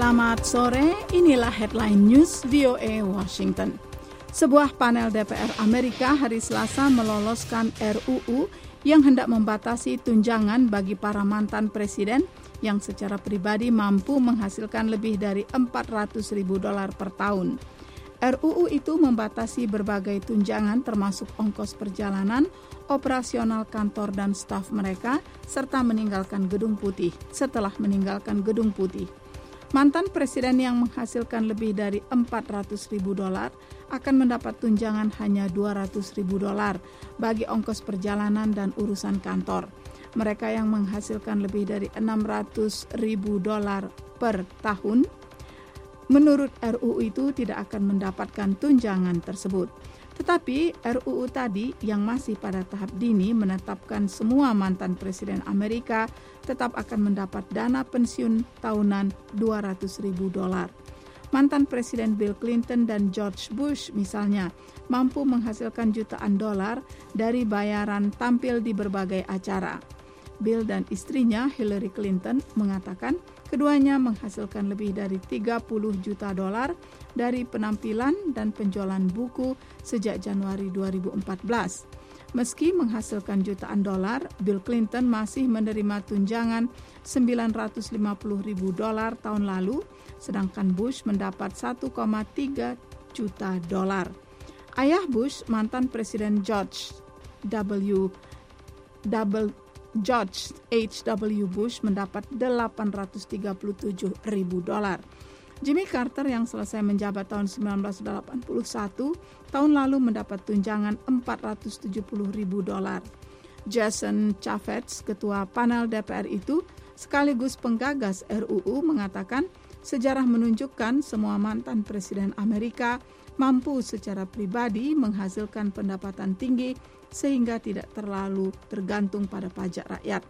Selamat sore, inilah headline news VOA Washington. Sebuah panel DPR Amerika hari Selasa meloloskan RUU yang hendak membatasi tunjangan bagi para mantan presiden yang secara pribadi mampu menghasilkan lebih dari $400.000 per tahun. RUU itu membatasi berbagai tunjangan termasuk ongkos perjalanan, operasional kantor dan staf mereka, serta setelah meninggalkan Gedung Putih. Mantan presiden yang menghasilkan lebih dari $400.000 akan mendapat tunjangan hanya $200.000 bagi ongkos perjalanan dan urusan kantor. Mereka yang menghasilkan lebih dari $600.000 per tahun, menurut RUU itu tidak akan mendapatkan tunjangan tersebut. Tetapi RUU tadi yang masih pada tahap dini menetapkan semua mantan presiden Amerika tetap akan mendapat dana pensiun tahunan $200.000. Mantan presiden Bill Clinton dan George Bush misalnya mampu menghasilkan jutaan dolar dari bayaran tampil di berbagai acara. Bill dan istrinya Hillary Clinton mengatakan keduanya menghasilkan lebih dari $30 juta dari penampilan dan penjualan buku sejak Januari 2014. Meski menghasilkan jutaan dolar, Bill Clinton masih menerima tunjangan $950.000 tahun lalu, sedangkan Bush mendapat $1,3 juta. Ayah Bush, mantan presiden George H.W. Bush mendapat $837.000. Jimmy Carter yang selesai menjabat tahun 1981, tahun lalu mendapat tunjangan $470.000. Jason Chaffetz, ketua panel DPR itu, sekaligus penggagas RUU mengatakan sejarah menunjukkan semua mantan presiden Amerika mampu secara pribadi menghasilkan pendapatan tinggi sehingga tidak terlalu tergantung pada pajak rakyat.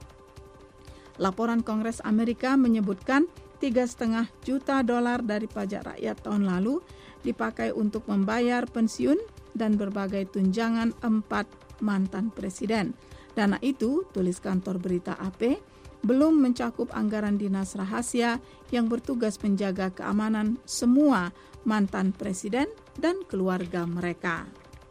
Laporan Kongres Amerika menyebutkan $3,5 juta dari pajak rakyat tahun lalu dipakai untuk membayar pensiun dan berbagai tunjangan 4 mantan presiden. Dana itu, tulis kantor berita AP, belum mencakup anggaran dinas rahasia yang bertugas menjaga keamanan semua mantan presiden dan keluarga mereka.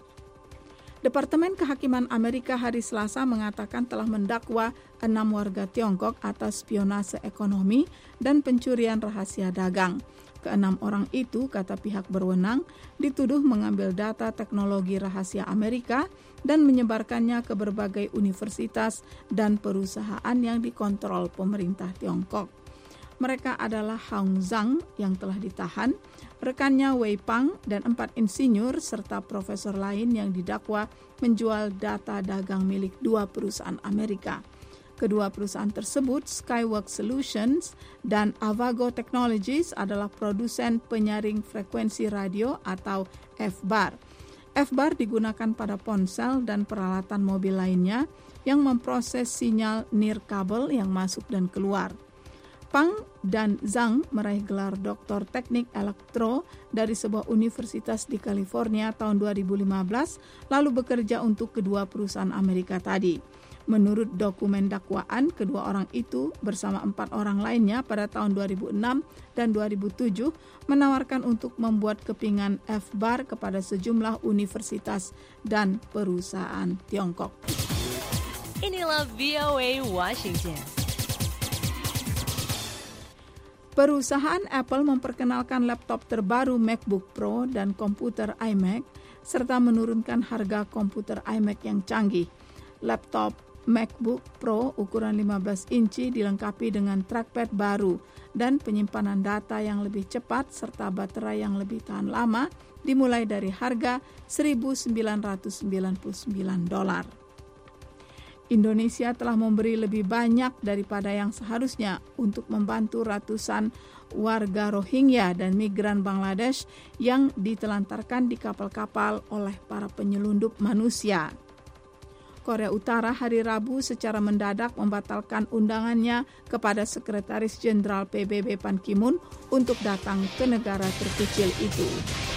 Departemen Kehakiman Amerika hari Selasa mengatakan telah mendakwa 6 warga Tiongkok atas spionase ekonomi dan pencurian rahasia dagang. Ke-6 orang itu, kata pihak berwenang, dituduh mengambil data teknologi rahasia Amerika dan menyebarkannya ke berbagai universitas dan perusahaan yang dikontrol pemerintah Tiongkok. Mereka adalah Hong Zhang yang telah ditahan, rekannya Wei Pang dan 4 insinyur serta profesor lain yang didakwa menjual data dagang milik 2 perusahaan Amerika. Kedua perusahaan tersebut, Skyworks Solutions dan Avago Technologies, adalah produsen penyaring frekuensi radio atau FBAR. FBAR digunakan pada ponsel dan peralatan mobil lainnya yang memproses sinyal nirkabel yang masuk dan keluar. Pang dan Zhang meraih gelar Doktor Teknik Elektro dari sebuah universitas di California tahun 2015, lalu bekerja untuk kedua perusahaan Amerika tadi. Menurut dokumen dakwaan, kedua orang itu bersama 4 orang lainnya pada tahun 2006 dan 2007 menawarkan untuk membuat kepingan FBAR kepada sejumlah universitas dan perusahaan Tiongkok. Inilah VOA Washington. Perusahaan Apple memperkenalkan laptop terbaru MacBook Pro dan komputer iMac, serta menurunkan harga komputer iMac yang canggih. Laptop MacBook Pro ukuran 15 inci dilengkapi dengan trackpad baru dan penyimpanan data yang lebih cepat serta baterai yang lebih tahan lama, dimulai dari harga $1.999. Indonesia telah memberi lebih banyak daripada yang seharusnya untuk membantu ratusan warga Rohingya dan migran Bangladesh yang ditelantarkan di kapal-kapal oleh para penyelundup manusia. Korea Utara hari Rabu secara mendadak membatalkan undangannya kepada Sekretaris Jenderal PBB Ban Ki-moon untuk datang ke negara terkecil itu.